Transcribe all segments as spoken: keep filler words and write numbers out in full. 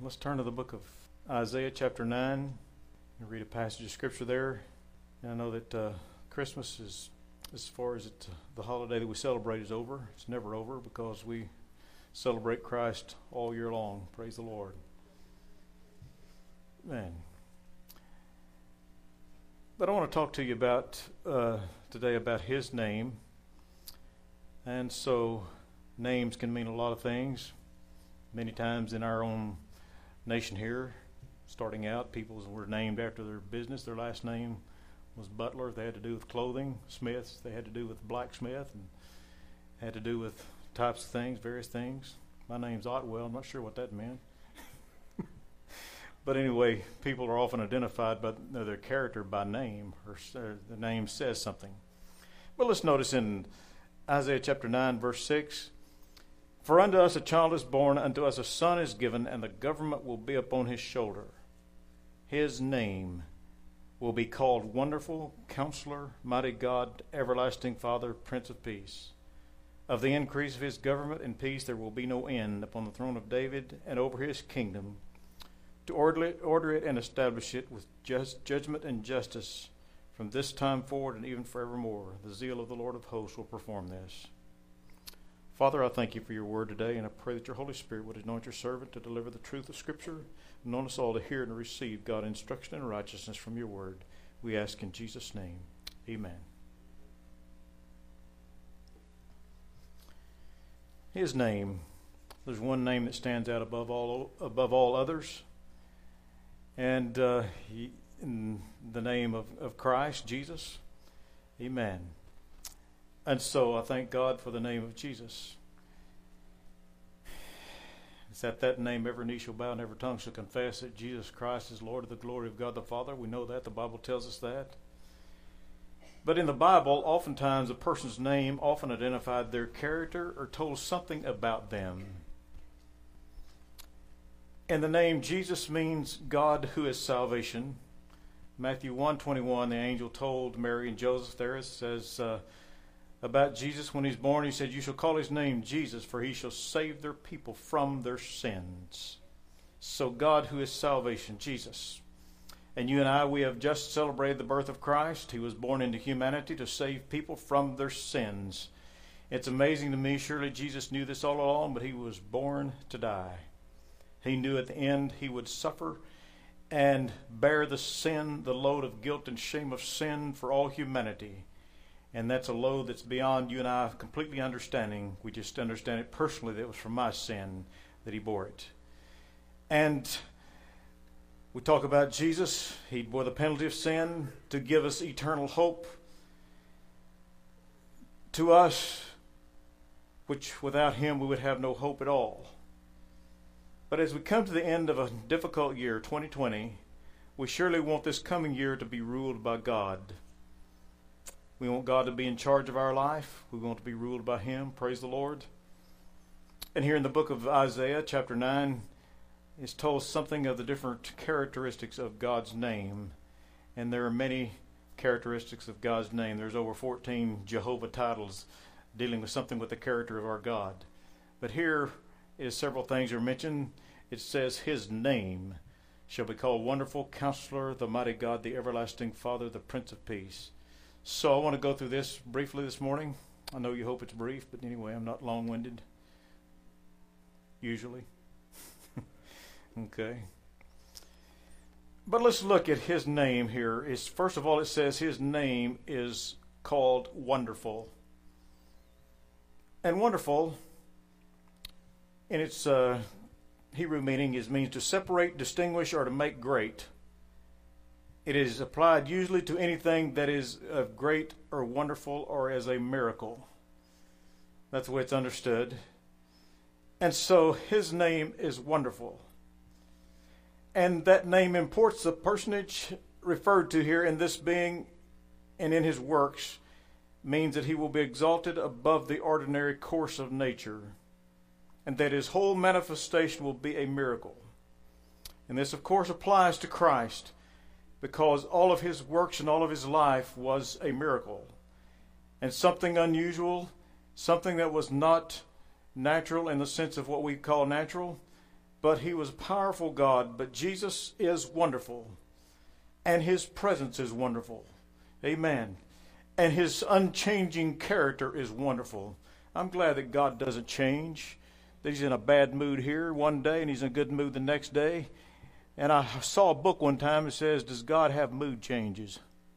Let's turn to the book of Isaiah chapter nine and read a passage of scripture there. And I know that uh, Christmas is, as far as it, the holiday that we celebrate is over. It's never over because we celebrate Christ all year long. Praise the Lord. Man. But I want to talk to you about uh, today about His name. And so names can mean a lot of things. Many times in our own nation here, starting out, people were named after their business. Their last name was Butler. They had to do with clothing. Smiths, they had to do with blacksmith, and had to do with types of things, various things. My name's Otwell. I'm not sure what that meant. But anyway, people are often identified by their character by name, or, or the name says something. But let's notice in Isaiah chapter nine, verse six, "For unto us a child is born, unto us a son is given, and the government will be upon his shoulder. His name will be called Wonderful, Counselor, Mighty God, Everlasting Father, Prince of Peace. Of the increase of his government and peace there will be no end upon the throne of David and over his kingdom, to order it, order it and establish it with just judgment and justice from this time forward and even forevermore. The zeal of the Lord of hosts will perform this." Father, I thank you for your word today, and I pray that your Holy Spirit would anoint your servant to deliver the truth of Scripture, and anoint us all to hear and receive, God, instruction and righteousness from your word. We ask in Jesus' name. Amen. His name. There's one name that stands out above all above all others, and uh, he, in the name of, of Christ, Jesus. Amen. And so I thank God for the name of Jesus. It's at that name every knee shall bow and every tongue shall confess that Jesus Christ is Lord, of the glory of God the Father. We know that. The Bible tells us that. But in the Bible, oftentimes a person's name often identified their character or told something about them. And the name Jesus means God who is salvation. Matthew one twenty-one, the angel told Mary and Joseph there, it says, uh, about Jesus when he's born, he said, "You shall call his name Jesus, for he shall save their people from their sins." So God who is salvation, Jesus. And you and I, we have just celebrated the birth of Christ. He was born into humanity to save people from their sins. It's amazing to me, surely Jesus knew this all along, but he was born to die. He knew at the end he would suffer and bear the sin, the load of guilt and shame of sin for all humanity. And that's a load that's beyond you and I completely understanding. We just understand it personally that it was for my sin that he bore it. And we talk about Jesus. He bore the penalty of sin to give us eternal hope to us, which without him we would have no hope at all. But as we come to the end of a difficult year, twenty twenty, we surely want this coming year to be ruled by God. We want God to be in charge of our life. We want to be ruled by him. Praise the Lord. And here in the book of Isaiah, chapter nine, is told something of the different characteristics of God's name. And there are many characteristics of God's name. There's over fourteen Jehovah titles dealing with something with the character of our God. But here is several things are mentioned. It says his name shall be called Wonderful, Counselor, the Mighty God, the Everlasting Father, the Prince of Peace. So I want to go through this briefly this morning. I know you hope it's brief, but anyway, I'm not long-winded. Usually. Okay. But let's look at his name here. Is first of all, it says his name is called Wonderful. And wonderful, in its uh, Hebrew meaning, is means to separate, distinguish, or to make great. It is applied usually to anything that is of great or wonderful or as a miracle. That's the way it's understood. And so his name is Wonderful. And that name imports the personage referred to here in this being and in his works, means that he will be exalted above the ordinary course of nature, and that his whole manifestation will be a miracle. And this, of course, applies to Christ, because all of his works and all of his life was a miracle. And something unusual, something that was not natural in the sense of what we call natural, but he was a powerful God. But Jesus is wonderful, and his presence is wonderful. Amen. And his unchanging character is wonderful. I'm glad that God doesn't change. That he's in a bad mood here one day and he's in a good mood the next day. And I saw a book one time that says, does God have mood changes?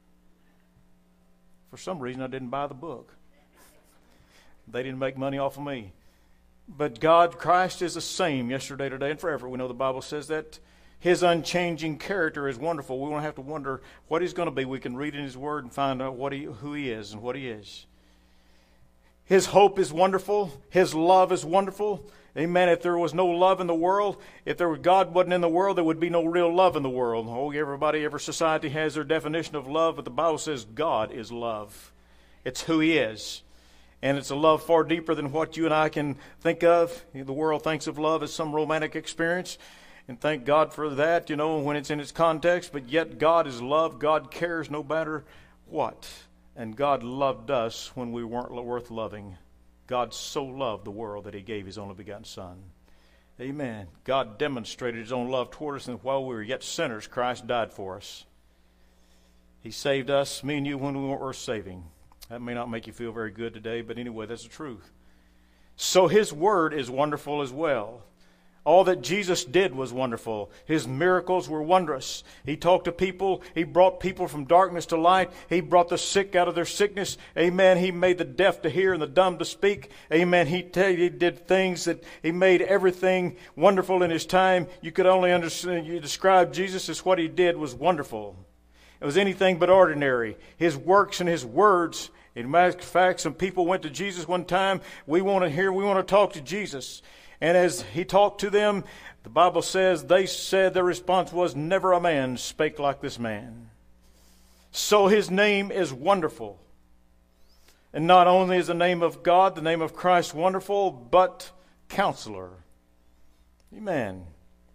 For some reason I didn't buy the book. They didn't make money off of me. But God, Christ is the same yesterday, today, and forever. We know the Bible says that. His unchanging character is wonderful. We won't have to wonder what he's going to be. We can read in his word and find out what he, who he is and what he is. His hope is wonderful. His love is wonderful. Amen. If there was no love in the world, if there was God wasn't in the world, there would be no real love in the world. Oh, everybody, every society has their definition of love, but the Bible says God is love. It's who he is. And it's a love far deeper than what you and I can think of. The world thinks of love as some romantic experience. And thank God for that, you know, when it's in its context. But yet God is love. God cares no matter what. And God loved us when we weren't worth loving. God so loved the world that he gave his only begotten Son. Amen. God demonstrated his own love toward us, and while we were yet sinners, Christ died for us. He saved us, me and you, when we weren't worth saving. That may not make you feel very good today, but anyway, that's the truth. So his word is wonderful as well. All that Jesus did was wonderful. His miracles were wondrous. He talked to people. He brought people from darkness to light. He brought the sick out of their sickness. Amen. He made the deaf to hear and the dumb to speak. Amen. He, t- he did things that he made everything wonderful in his time. You could only understand, you describe Jesus as what he did was wonderful. It was anything but ordinary. His works and his words. In matter of fact, some people went to Jesus one time. We want to hear, we want to talk to Jesus. And as he talked to them, the Bible says they said their response was, never a man spake like this man. So his name is wonderful. And not only is the name of God, the name of Christ wonderful, but Counselor. Amen.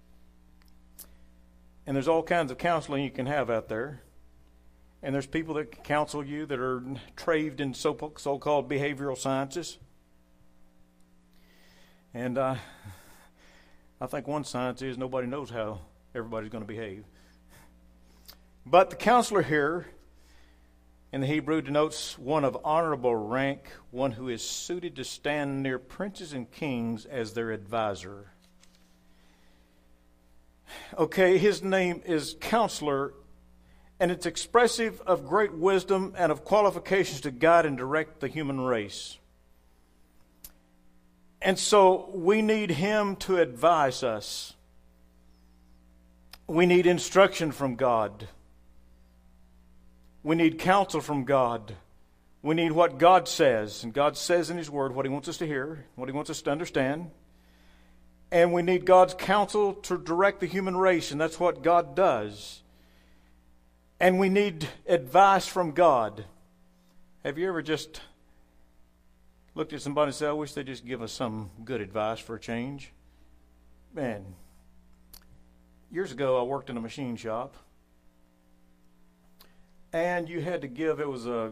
And there's all kinds of counseling you can have out there. And there's people that can counsel you that are trained in so- so-called behavioral sciences. And uh, I think one science is nobody knows how everybody's going to behave. But the counselor here in the Hebrew denotes one of honorable rank, one who is suited to stand near princes and kings as their advisor. Okay, his name is Counselor, and it's expressive of great wisdom and of qualifications to guide and direct the human race. And so we need him to advise us. We need instruction from God. We need counsel from God. We need what God says. And God says in his word what he wants us to hear, what he wants us to understand. And we need God's counsel to direct the human race, and that's what God does. And we need advice from God. Have you ever just looked at somebody and said, I wish they'd just give us some good advice for a change? Man, years ago I worked in a machine shop. And you had to give, it was a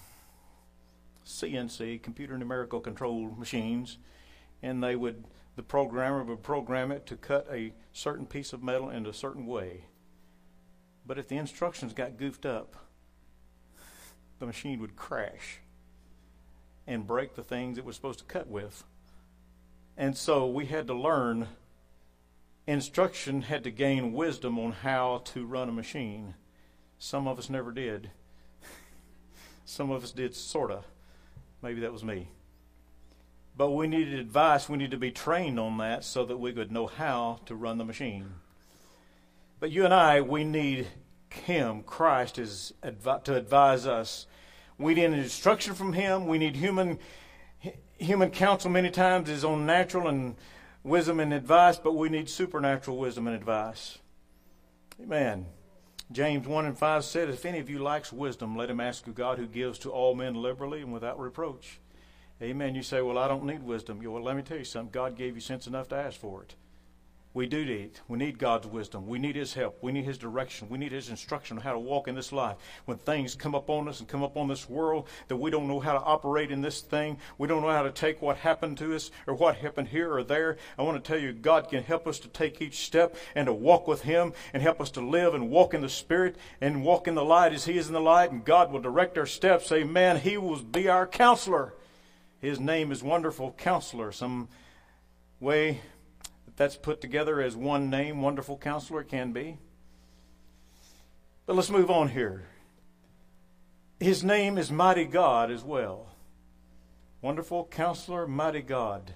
C N C, computer numerical control machines. And they would, the programmer would program it to cut a certain piece of metal in a certain way. But if the instructions got goofed up, the machine would crash and break the things it was supposed to cut with. And so we had to learn, instruction had to gain wisdom on how to run a machine. Some of us never did. Some of us did sorta. Maybe that was me. But we needed advice. We needed to be trained on that so that we could know how to run the machine. But you and I, we need him, Christ, is advi- to advise us. We need instruction from him. We need human human counsel many times is on natural and wisdom and advice, but we need supernatural wisdom and advice. Amen. James one and five said, if any of you lacks wisdom, let him ask of God who gives to all men liberally and without reproach. Amen. You say, well, I don't need wisdom. Well, let me tell you something. God gave you sense enough to ask for it. We do need. We need God's wisdom. We need His help. We need His direction. We need His instruction on how to walk in this life. When things come up on us and come up on this world that we don't know how to operate in this thing, we don't know how to take what happened to us or what happened here or there, I want to tell you, God can help us to take each step and to walk with Him and help us to live and walk in the Spirit and walk in the light as He is in the light, and God will direct our steps. Amen. He will be our counselor. His name is Wonderful Counselor. Some way that's put together as one name, Wonderful Counselor, can be. But let's move on here. His name is Mighty God as well. Wonderful Counselor, Mighty God.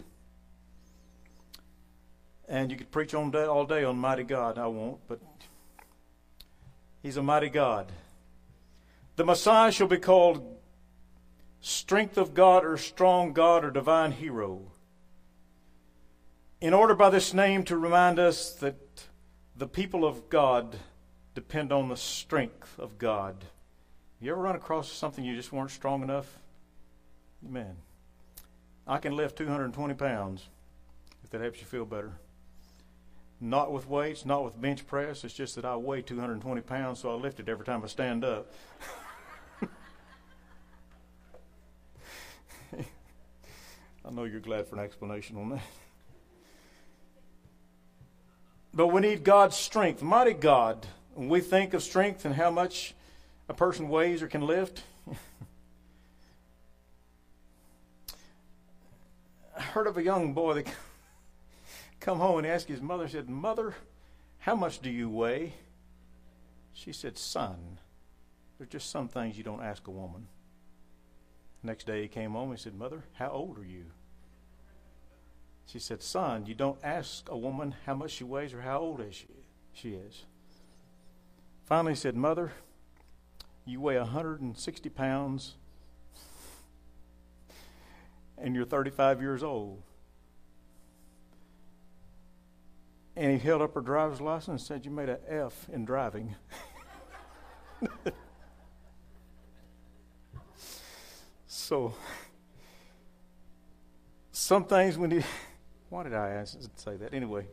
And you could preach on day, all day on Mighty God. I won't, but He's a mighty God. The Messiah shall be called Strength of God, or Strong God, or Divine Hero. In order by this name to remind us that the people of God depend on the strength of God. You ever run across something you just weren't strong enough? Amen. I can lift two hundred twenty pounds, if that helps you feel better. Not with weights, not with bench press. It's just that I weigh two hundred twenty pounds, so I lift it every time I stand up. I know you're glad for an explanation on that. But we need God's strength. Mighty God. When we think of strength and how much a person weighs or can lift, I heard of a young boy that come home and asked his mother, said, "Mother, how much do you weigh?" She said, "Son, there's just some things you don't ask a woman." Next day he came home and said, "Mother, how old are you?" She said, "Son, you don't ask a woman how much she weighs or how old is she, she is." Finally he said, "Mother, you weigh one hundred sixty pounds and you're thirty-five years old." And he held up her driver's license and said, "You made an F in driving." So, some things we need. Why did I say that? Anyway.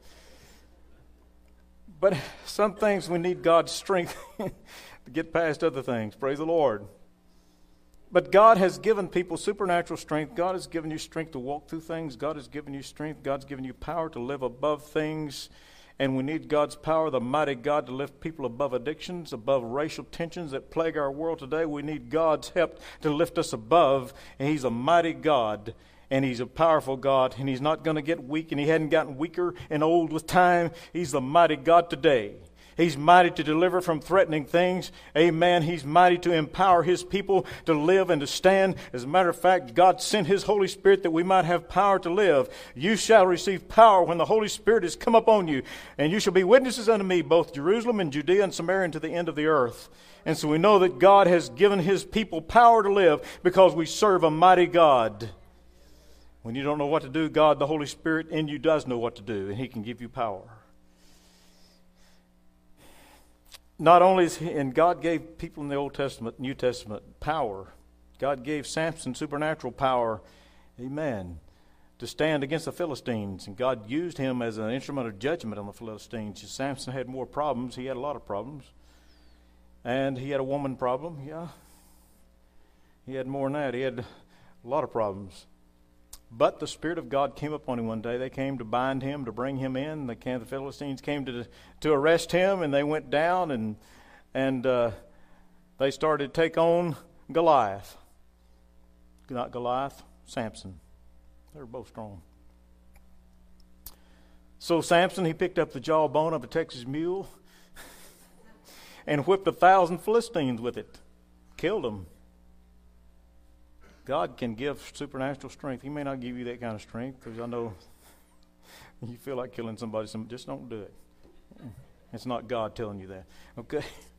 But some things we need God's strength to get past other things. Praise the Lord. But God has given people supernatural strength. God has given you strength to walk through things. God has given you strength. God's given you power to live above things. And we need God's power, the mighty God, to lift people above addictions, above racial tensions that plague our world today. We need God's help to lift us above. And He's a mighty God. And He's a powerful God. And He's not going to get weak. And He hadn't gotten weaker and old with time. He's the mighty God today. He's mighty to deliver from threatening things. Amen. He's mighty to empower His people to live and to stand. As a matter of fact, God sent His Holy Spirit that we might have power to live. You shall receive power when the Holy Spirit has come upon you. And you shall be witnesses unto me, both Jerusalem and Judea and Samaria and to the end of the earth. And so we know that God has given His people power to live because we serve a mighty God. When you don't know what to do, God, the Holy Spirit in you does know what to do. And He can give you power. Not only is he, and God gave people in the Old Testament, New Testament, power. God gave Samson supernatural power, amen, to stand against the Philistines. And God used him as an instrument of judgment on the Philistines. Samson had more problems. He had a lot of problems. And he had a woman problem, yeah. He had more than that. He had a lot of problems. But the Spirit of God came upon him one day. They came to bind him, to bring him in. The, the Philistines came to to arrest him, and they went down, and and uh, they started to take on Goliath. Not Goliath, Samson. They were both strong. So Samson, he picked up the jawbone of a Texas mule and whipped a thousand Philistines with it. Killed them. God can give supernatural strength. He may not give you that kind of strength, because I know you feel like killing somebody. Just don't do it. It's not God telling you that. Okay?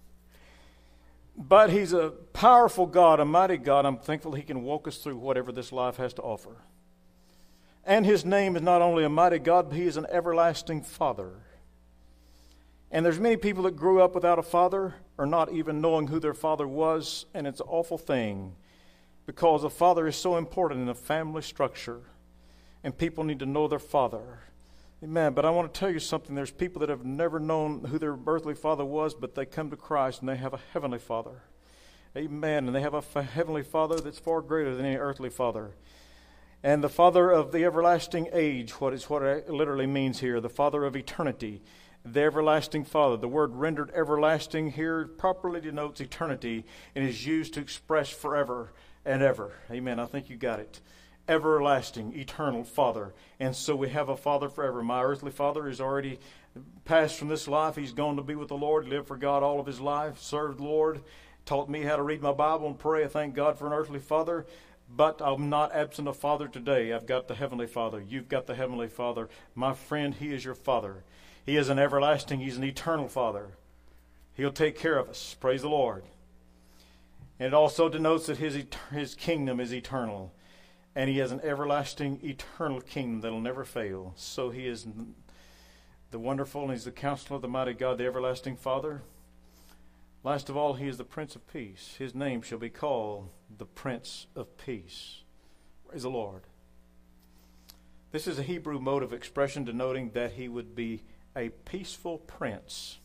But He's a powerful God, a mighty God. I'm thankful He can walk us through whatever this life has to offer. And His name is not only a mighty God, but He is an everlasting Father. And there's many people that grew up without a father, or not even knowing who their father was, and it's an awful thing. Because a father is so important in a family structure. And people need to know their father. Amen. But I want to tell you something. There's people that have never known who their earthly father was, but they come to Christ and they have a heavenly Father. Amen. And they have a f- heavenly Father that's far greater than any earthly father. And the Father of the everlasting age, what is what it literally means here, the Father of eternity, the everlasting Father. The word rendered everlasting here properly denotes eternity and is used to express forever and ever. Amen. I think you got it. Everlasting, eternal Father. And so we have a Father forever. My earthly father is already passed from this life. He's gone to be with the Lord, lived for God all of his life, served the Lord, taught me how to read my Bible and pray. I thank God for an earthly father. But I'm not absent of Father today. I've got the Heavenly Father. You've got the Heavenly Father. My friend, He is your Father. He is an everlasting, He's an eternal Father. He'll take care of us. Praise the Lord. And it also denotes that His, his kingdom is eternal. And He has an everlasting, eternal kingdom that will never fail. So He is the wonderful, and He's the counselor of the mighty God, the everlasting Father. Last of all, He is the Prince of Peace. His name shall be called the Prince of Peace. Praise the Lord. This is a Hebrew mode of expression denoting that He would be a peaceful prince.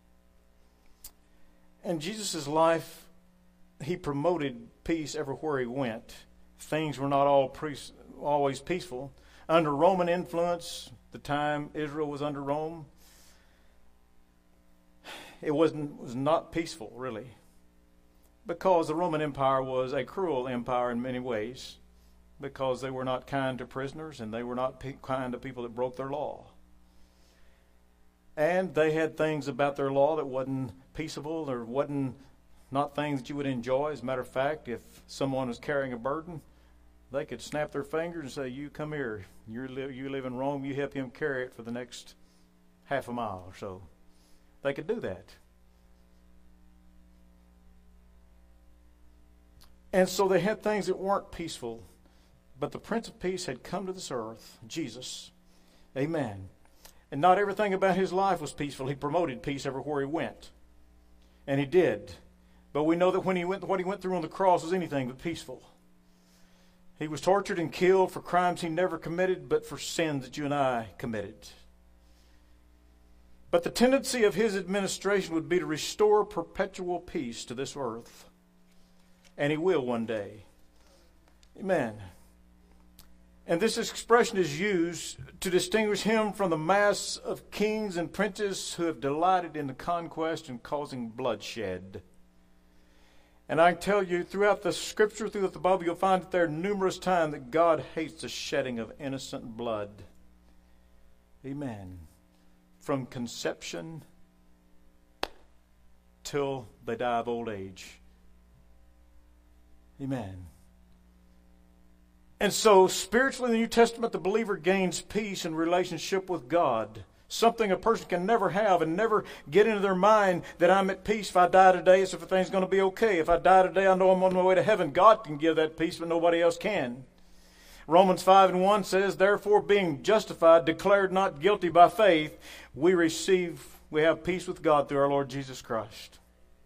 In Jesus' life, He promoted peace everywhere He went. Things were not all pre- always peaceful. Under Roman influence, the time Israel was under Rome, it wasn't was not peaceful, really, because the Roman Empire was a cruel empire in many ways, because they were not kind to prisoners and they were not pe- kind to people that broke their law. And they had things about their law that wasn't peaceable or wasn't not things that you would enjoy. As a matter of fact, if someone was carrying a burden, they could snap their fingers and say, "You come here. You're li- you live in Rome. You help him carry it for the next half a mile or so." They could do that. And so they had things that weren't peaceful. But the Prince of Peace had come to this earth, Jesus. Amen. And not everything about His life was peaceful. He promoted peace everywhere He went. And He did. But we know that when he went, what He went through on the cross was anything but peaceful. He was tortured and killed for crimes He never committed, but for sins that you and I committed. But the tendency of His administration would be to restore perpetual peace to this earth. And He will one day. Amen. And this expression is used to distinguish Him from the mass of kings and princes who have delighted in the conquest and causing bloodshed. And I tell you, throughout the Scripture, throughout the Bible, you'll find that there are numerous times that God hates the shedding of innocent blood. Amen. From conception till they die of old age. Amen. And so, spiritually in the New Testament, the believer gains peace in relationship with God. Something a person can never have and never get into their mind that I'm at peace. If I die today, it's if everything's going to be okay. If I die today, I know I'm on my way to heaven. God can give that peace, but nobody else can. Romans five and one says, "Therefore, being justified, declared not guilty by faith, we receive, we have peace with God through our Lord Jesus Christ."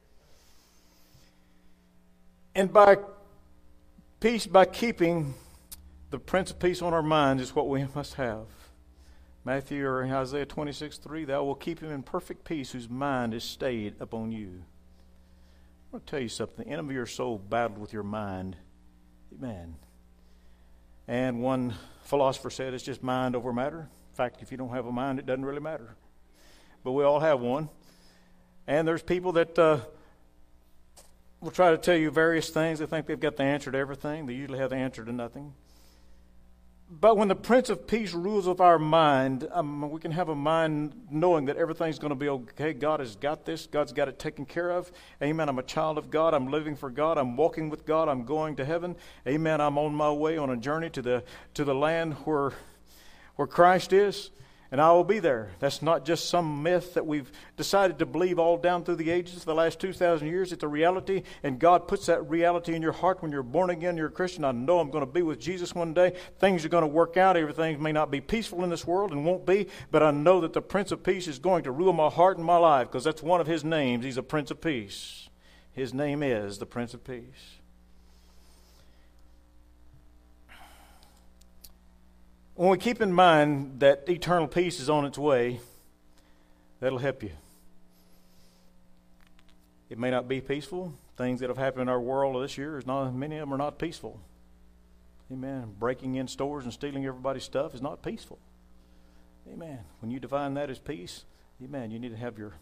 And by peace, by keeping the Prince of Peace on our minds is what we must have. Matthew or Isaiah twenty-six three, "Thou wilt keep him in perfect peace whose mind is stayed upon you." I want to tell you something. The enemy of your soul battled with your mind. Amen. And one philosopher said it's just mind over matter. In fact, if you don't have a mind, it doesn't really matter. But we all have one. And there's people that uh, will try to tell you various things. They think they've got the answer to everything. They usually have the answer to nothing. But when the Prince of Peace rules with our mind, um, we can have a mind knowing that everything's going to be okay. God has got this. God's got it taken care of. Amen. I'm a child of God. I'm living for God. I'm walking with God. I'm going to heaven. Amen. I'm on my way on a journey to the to the land where where Christ is. And I will be there. That's not just some myth that we've decided to believe all down through the ages, the last two thousand years. It's a reality, and God puts that reality in your heart when you're born again, you're a Christian. I know I'm going to be with Jesus one day. Things are going to work out. Everything may not be peaceful in this world and won't be, but I know that the Prince of Peace is going to rule my heart and my life, because that's one of His names. He's a Prince of Peace. His name is the Prince of Peace. When we keep in mind that eternal peace is on its way, that'll help you. It may not be peaceful. Things that have happened in our world this year, is not many of them are not peaceful. Amen. Breaking in stores and stealing everybody's stuff is not peaceful. Amen. When you define that as peace, amen, you need to have your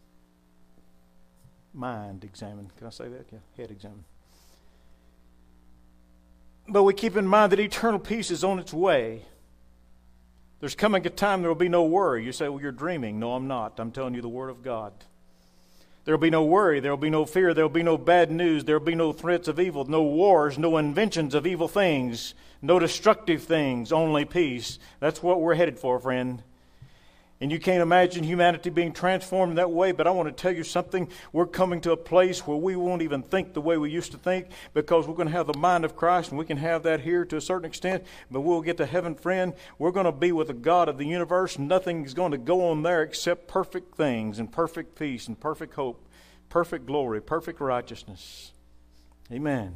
mind examined. Can I say that? Yeah, head examined. But we keep in mind that eternal peace is on its way. There's coming a time there will be no worry. You say, well, you're dreaming. No, I'm not. I'm telling you the Word of God. There will be no worry. There will be no fear. There will be no bad news. There will be no threats of evil, no wars, no inventions of evil things, no destructive things, only peace. That's what we're headed for, friend. And you can't imagine humanity being transformed that way, but I want to tell you something. We're coming to a place where we won't even think the way we used to think, because we're going to have the mind of Christ, and we can have that here to a certain extent, but we'll get to heaven, friend. We're going to be with the God of the universe. Nothing is going to go on there except perfect things and perfect peace and perfect hope, perfect glory, perfect righteousness. Amen.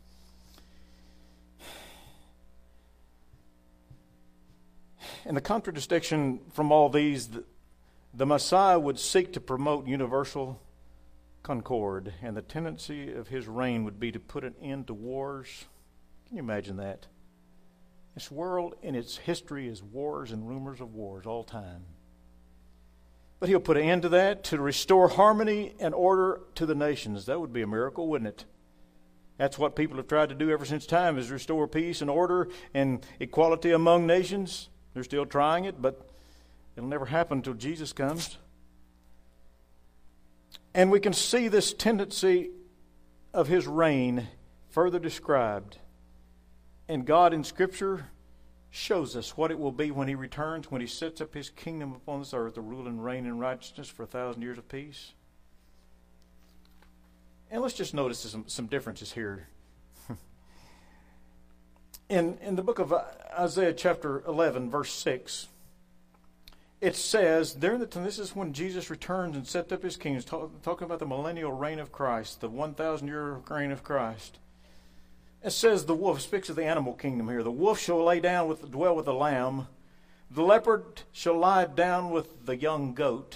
In the contradistinction from all these, the, the Messiah would seek to promote universal concord, and the tendency of his reign would be to put an end to wars. Can you imagine that? This world in its history is wars and rumors of wars all time. But he'll put an end to that, to restore harmony and order to the nations. That would be a miracle, wouldn't it? That's what people have tried to do ever since time, is restore peace and order and equality among nations. They're still trying it, but it'll never happen until Jesus comes. And we can see this tendency of his reign further described. And God in Scripture shows us what it will be when he returns, when he sets up his kingdom upon this earth, to rule and reign in righteousness for a thousand years of peace. And let's just notice some, some differences here. In, in the book of Isaiah chapter eleven, verse six, it says, during the time, this is when Jesus returns and set up his kingdom, talk, talking about the millennial reign of Christ, the one thousand year reign of Christ. It says the wolf, speaks of the animal kingdom here. The wolf shall lay down with, dwell with the lamb. The leopard shall lie down with the young goat.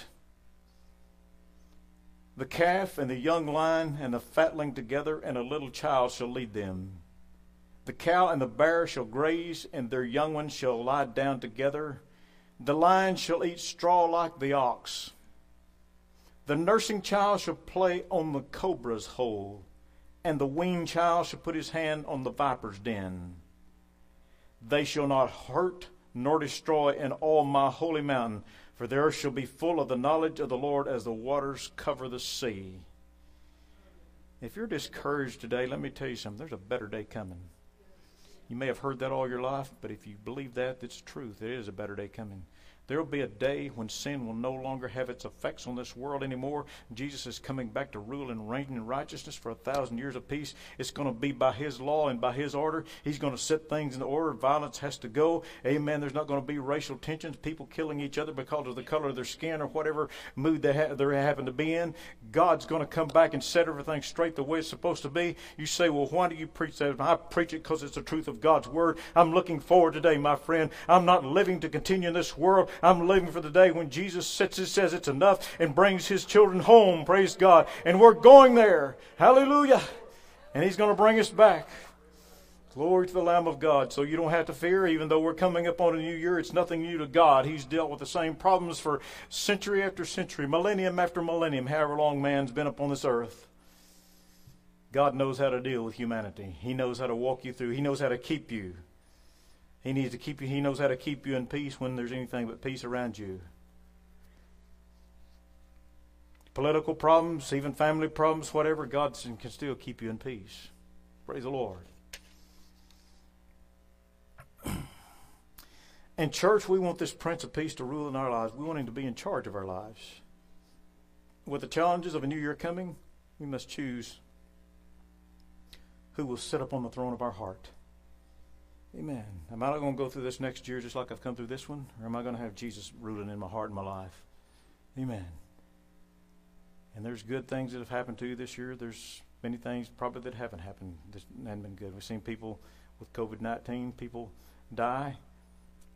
The calf and the young lion and the fatling together, and a little child shall lead them. The cow and the bear shall graze, and their young ones shall lie down together. The lion shall eat straw like the ox. The nursing child shall play on the cobra's hole, and the weaned child shall put his hand on the viper's den. They shall not hurt nor destroy in all my holy mountain, for there shall be full of the knowledge of the Lord as the waters cover the sea. If you're discouraged today, let me tell you something. There's a better day coming. You may have heard that all your life, but if you believe that, it's truth. There is a better day coming. There will be a day when sin will no longer have its effects on this world anymore. Jesus is coming back to rule and reign in righteousness for a thousand years of peace. It's going to be by his law and by his order. He's going to set things in order. Violence has to go. Amen. There's not going to be racial tensions, people killing each other because of the color of their skin or whatever mood they, ha- they happen to be in. God's going to come back and set everything straight the way it's supposed to be. You say, well, why do you preach that? I preach it because it's the truth of God's word. I'm looking forward today, my friend. I'm not living to continue in this world. I'm living for the day when Jesus sits and says it's enough and brings his children home. Praise God. And we're going there. Hallelujah. And he's going to bring us back. Glory to the Lamb of God. So you don't have to fear, even though we're coming up on a new year. It's nothing new to God. He's dealt with the same problems for century after century, millennium after millennium, however long man's been upon this earth. God knows how to deal with humanity. He knows how to walk you through. He knows how to keep you. He needs to keep you. He knows how to keep you in peace when there's anything but peace around you. Political problems, even family problems, whatever, God can still keep you in peace. Praise the Lord. In church, we want this Prince of Peace to rule in our lives. We want him to be in charge of our lives. With the challenges of a new year coming, we must choose who will sit upon the throne of our heart. Amen. Am I not going to go through this next year just like I've come through this one? Or am I going to have Jesus ruling in my heart and my life? Amen. And there's good things that have happened to you this year. There's many things probably that haven't happened that haven't been good. We've seen people with covid nineteen, people die.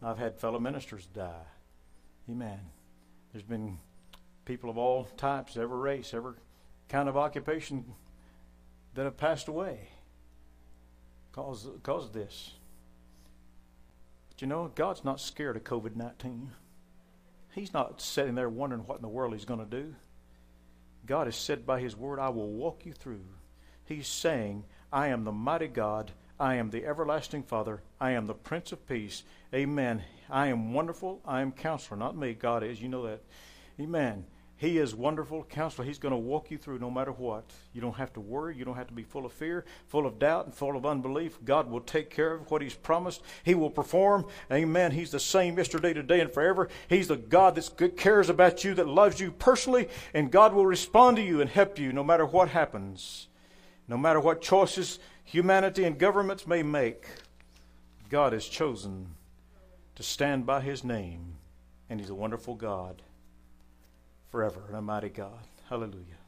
I've had fellow ministers die. Amen. There's been people of all types, every race, every kind of occupation that have passed away because, because of this. But you know, God's not scared of covid nineteen. He's not sitting there wondering what in the world he's going to do. God has said by his word, I will walk you through. He's saying, I am the mighty God. I am the everlasting Father. I am the Prince of Peace. Amen. I am wonderful. I am Counselor. Not me. God is. You know that. Amen. He is wonderful Counselor. He's going to walk you through no matter what. You don't have to worry. You don't have to be full of fear, full of doubt, and full of unbelief. God will take care of what he's promised. He will perform. Amen. He's the same yesterday, today, and forever. He's the God that cares about you, that loves you personally, and God will respond to you and help you no matter what happens. No matter what choices humanity and governments may make, God has chosen to stand by his name, and he's a wonderful God forever, and a mighty God. Hallelujah.